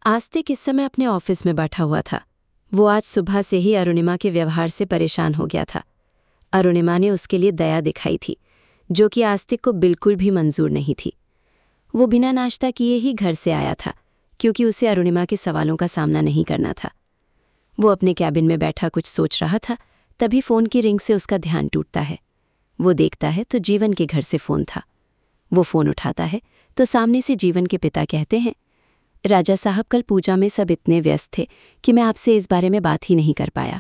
आस्तिक इस समय अपने ऑफिस में बैठा हुआ था। वो आज सुबह से ही अरुणिमा के व्यवहार से परेशान हो गया था। अरुणिमा ने उसके लिए दया दिखाई थी, जो कि आस्तिक को बिल्कुल भी मंजूर नहीं थी। वो बिना नाश्ता किए ही घर से आया था, क्योंकि उसे अरुणिमा के सवालों का सामना नहीं करना था। वो अपने कैबिन में बैठा कुछ सोच रहा था, तभी फ़ोन की रिंग से उसका ध्यान टूटता है। वो देखता है तो जीवन के घर से फ़ोन था। वो फ़ोन उठाता है तो सामने से जीवन के पिता कहते हैं, राजा साहब, कल पूजा में सब इतने व्यस्त थे कि मैं आपसे इस बारे में बात ही नहीं कर पाया।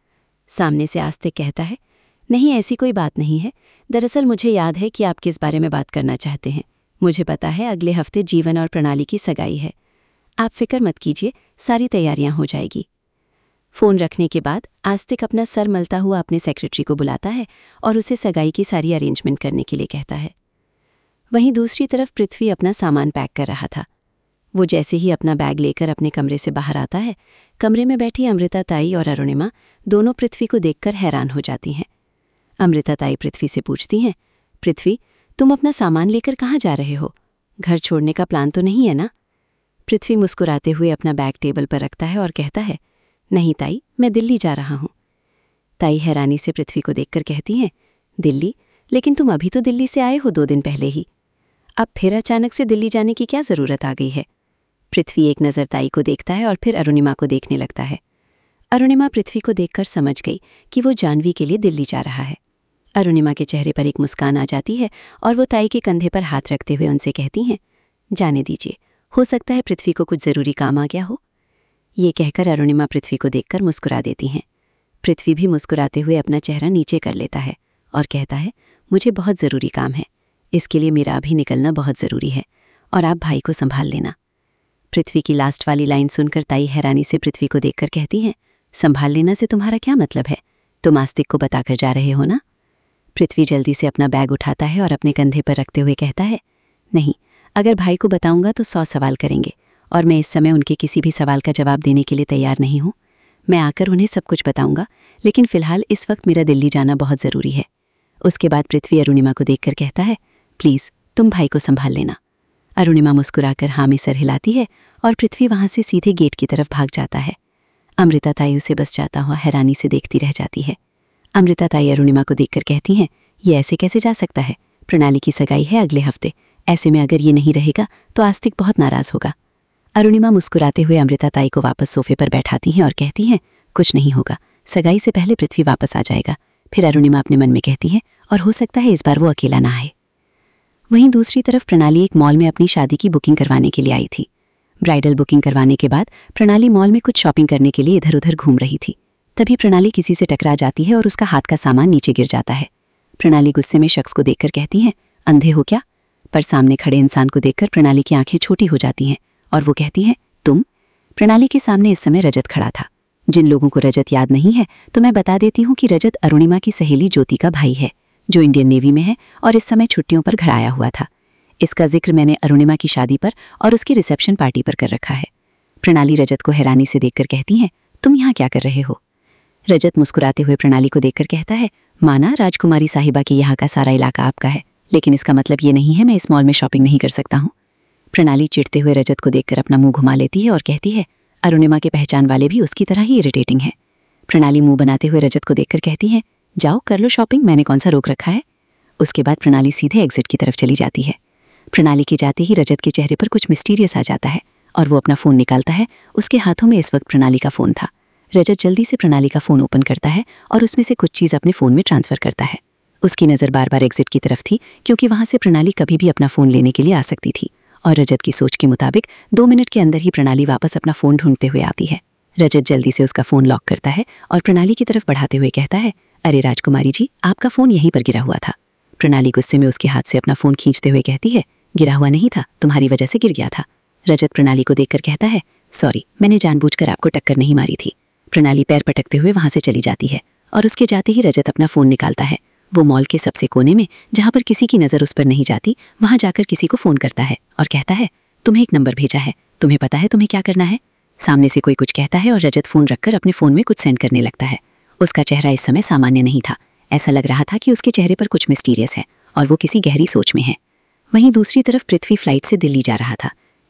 सामने से आस्तिक कहता है, नहीं, ऐसी कोई बात नहीं है। दरअसल मुझे याद है कि आप किस बारे में बात करना चाहते हैं। मुझे पता है अगले हफ्ते जीवन और प्रणाली की सगाई है। आप फिक्र मत कीजिए, सारी तैयारियां हो जाएगी। फ़ोन रखने के बाद आस्तिक अपना सर मलता हुआ अपने सेक्रेटरी को बुलाता है और उसे सगाई की सारी अरेंजमेंट करने के लिए कहता है। वहीं दूसरी तरफ पृथ्वी अपना सामान पैक कर रहा था। वो जैसे ही अपना बैग लेकर अपने कमरे से बाहर आता है, कमरे में बैठी अमृता ताई और अरुणिमा दोनों पृथ्वी को देखकर हैरान हो जाती हैं। अमृता ताई पृथ्वी से पूछती हैं, पृथ्वी, तुम अपना सामान लेकर कहाँ जा रहे हो? घर छोड़ने का प्लान तो नहीं है ना? पृथ्वी मुस्कुराते हुए अपना बैग टेबल पर रखता है और कहता है, नहीं ताई, मैं दिल्ली जा रहा हूँ। ताई हैरानी से पृथ्वी को देखकर कहती हैं, दिल्ली? लेकिन तुम अभी तो दिल्ली से आए हो 2 दिन पहले ही। अब फिर अचानक से दिल्ली जाने की क्या ज़रूरत आ गई है? पृथ्वी एक नज़र ताई को देखता है और फिर अरुणिमा को देखने लगता है। अरुणिमा पृथ्वी को देखकर समझ गई कि वो जाह्नवी के लिए दिल्ली जा रहा है। अरुणिमा के चेहरे पर एक मुस्कान आ जाती है और वो ताई के कंधे पर हाथ रखते हुए उनसे कहती हैं, जाने दीजिए, हो सकता है पृथ्वी को कुछ ज़रूरी काम आ गया हो। ये कहकर अरुणिमा पृथ्वी को देखकर मुस्कुरा देती हैं। पृथ्वी भी मुस्कुराते हुए अपना चेहरा नीचे कर लेता है और कहता है, मुझे बहुत ज़रूरी काम है, इसके लिए मेरा अभी निकलना बहुत ज़रूरी है और आप भाई को संभाल लेना। पृथ्वी की लास्ट वाली लाइन सुनकर ताई हैरानी से पृथ्वी को देखकर कहती हैं, संभाल लेना से तुम्हारा क्या मतलब है? तुम आस्तिक को बताकर जा रहे हो ना? पृथ्वी जल्दी से अपना बैग उठाता है और अपने कंधे पर रखते हुए कहता है, नहीं, अगर भाई को बताऊंगा तो 100 सवाल करेंगे और मैं इस समय उनके किसी भी सवाल का जवाब देने के लिए तैयार नहीं हूँ। मैं आकर उन्हें सब कुछ बताऊंगा, लेकिन फ़िलहाल इस वक्त मेरा दिल्ली जाना बहुत ज़रूरी है। उसके बाद पृथ्वी अरुणिमा को देखकर कहता है, प्लीज़ तुम भाई को संभाल लेना। अरुणिमा मुस्कुराकर हाँ में सर हिलाती है और पृथ्वी वहाँ से सीधे गेट की तरफ भाग जाता है। अमृता ताई उसे बस जाता हुआ हैरानी से देखती रह जाती है। अमृता ताई अरुणिमा को देखकर कहती हैं, ये ऐसे कैसे जा सकता है? प्रणाली की सगाई है अगले हफ्ते, ऐसे में अगर ये नहीं रहेगा तो आस्तिक बहुत नाराज़ होगा। अरुणिमा मुस्कुराते हुए अमृता ताई को वापस सोफे पर बैठाती हैं और कहती हैं, कुछ नहीं होगा, सगाई से पहले पृथ्वी वापस आ जाएगा। फिर अरुणिमा अपने मन में कहती हैं, और हो सकता है इस बार वो अकेला ना आए। वहीं दूसरी तरफ प्रणाली एक मॉल में अपनी शादी की बुकिंग करवाने के लिए आई थी। ब्राइडल बुकिंग करवाने के बाद प्रणाली मॉल में कुछ शॉपिंग करने के लिए इधर उधर घूम रही थी। तभी प्रणाली किसी से टकरा जाती है और उसका हाथ का सामान नीचे गिर जाता है। प्रणाली गुस्से में शख्स को देखकर कहती हैं, अंधे हो क्या? पर सामने खड़े इंसान को देखकर प्रणाली की आंखें छोटी हो जाती हैं और वो कहती हैं, तुम? प्रणाली के सामने इस समय रजत खड़ा था। जिन लोगों को रजत याद नहीं है तो मैं बता देती हूँ कि रजत अरुणिमा की सहेली ज्योति का भाई है, जो इंडियन नेवी में है और इस समय छुट्टियों पर घर आया हुआ था। इसका जिक्र मैंने अरुणिमा की शादी पर और उसकी रिसेप्शन पार्टी पर कर रखा है। प्रणाली रजत को हैरानी से देखकर कहती हैं, तुम यहाँ क्या कर रहे हो? रजत मुस्कुराते हुए प्रणाली को देखकर कहता है, माना राजकुमारी साहिबा के यहाँ का सारा इलाका आपका है, लेकिन इसका मतलब ये नहीं है मैं इस मॉल में शॉपिंग नहीं कर सकता हूँ। प्रणाली चिढ़ते हुए रजत को देखकर अपना मुंह घुमा लेती है और कहती है, अरुणिमा के पहचान वाले भी उसकी तरह ही इरिटेटिंग है। प्रणाली मुंह बनाते हुए रजत को देखकर कहती है, जाओ कर लो शॉपिंग, मैंने कौन सा रोक रखा है। उसके बाद प्रणाली सीधे एग्जिट की तरफ चली जाती है। प्रणाली के जाते ही रजत के चेहरे पर कुछ मिस्टीरियस आ जाता है और वो अपना फ़ोन निकालता है। उसके हाथों में इस वक्त प्रणाली का फ़ोन था। रजत जल्दी से प्रणाली का फ़ोन ओपन करता है और उसमें से कुछ चीज़ अपने फ़ोन में ट्रांसफ़र करता है। उसकी नज़र बार बार एग्जिट की तरफ थी, क्योंकि वहाँ से प्रणाली कभी भी अपना फ़ोन लेने के लिए आ सकती थी और रजत की सोच के मुताबिक 2 मिनट के अंदर ही प्रणाली वापस अपना फ़ोन ढूंढते हुए आती है। रजत जल्दी से उसका फ़ोन लॉक करता है और प्रणाली की तरफ बढ़ाते हुए कहता है, अरे राजकुमारी जी, आपका फ़ोन यहीं पर गिरा हुआ था। प्रणाली गुस्से में उसके हाथ से अपना फ़ोन खींचते हुए कहती है, गिरा हुआ नहीं था, तुम्हारी वजह से गिर गया था। रजत प्रणाली को देखकर कहता है, सॉरी, मैंने जानबूझकर आपको टक्कर नहीं मारी थी। प्रणाली पैर पटकते हुए वहाँ से चली जाती है और उसके जाते ही रजत अपना फ़ोन निकालता है। वो मॉल के सबसे कोने में, जहाँ पर किसी की नज़र उस पर नहीं जाती, वहाँ जाकर किसी को फ़ोन करता है और कहता है, तुम्हें एक नंबर भेजा है, तुम्हें पता है तुम्हें क्या करना है? सामने से कोई कुछ कहता है और रजत फ़ोन रखकर अपने फ़ोन में कुछ सेंड करने लगता है। उसका चेहरा इस समय सामान्य नहीं था। ऐसा लग रहा था कि उसके चेहरे पर कुछ मिस्टीरियस है और वो किसी गहरी सोच में है। वहीं दूसरी तरफ पृथ्वी फ्लाइट से दिल्ली जा रहा था,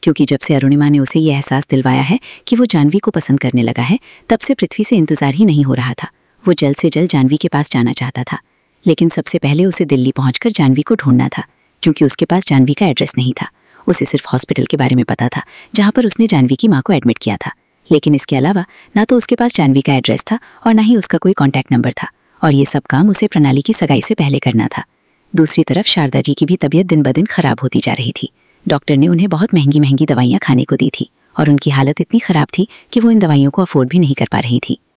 क्योंकि जब से अरुणिमा ने उसे ये एहसास दिलवाया है कि वो जानवी को पसंद करने लगा है, तब से पृथ्वी से इंतजार ही नहीं हो रहा था। वो जल्द से जल्द जानवी के पास जाना चाहता था, लेकिन सबसे पहले उसे दिल्ली पहुंचकर जानवी को ढूंढना था, क्योंकि उसके पास जानवी का एड्रेस नहीं था। उसे सिर्फ हॉस्पिटल के बारे में पता था जहाँ पर उसने जानवी की माँ को एडमिट किया था, लेकिन इसके अलावा ना तो उसके पास जानवी का एड्रेस था और ना ही उसका कोई कॉन्टैक्ट नंबर था। और ये सब काम उसे प्रणाली की सगाई से पहले करना था। दूसरी तरफ शारदा जी की भी तबीयत दिन ब दिन खराब होती जा रही थी। डॉक्टर ने उन्हें बहुत महंगी महंगी दवाइयाँ खाने को दी थी और उनकी हालत इतनी खराब थी कि वो इन दवाइयों को अफोर्ड भी नहीं कर पा रही थी।